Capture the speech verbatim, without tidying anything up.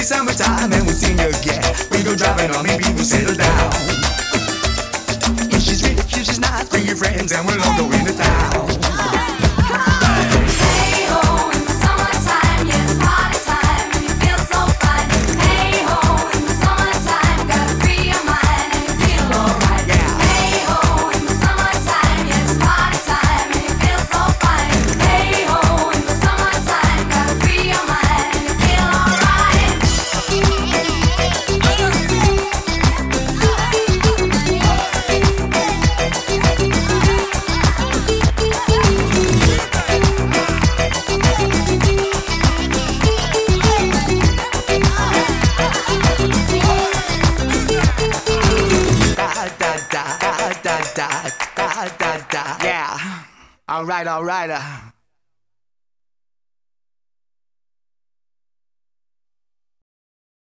summertime and we'll sing again. We go driving on me, people settle down. If she's rich, if she's not, bring your friends and we'll all go into town. Da, da, da, da, da, da. Yeah. All right, all right. Uh.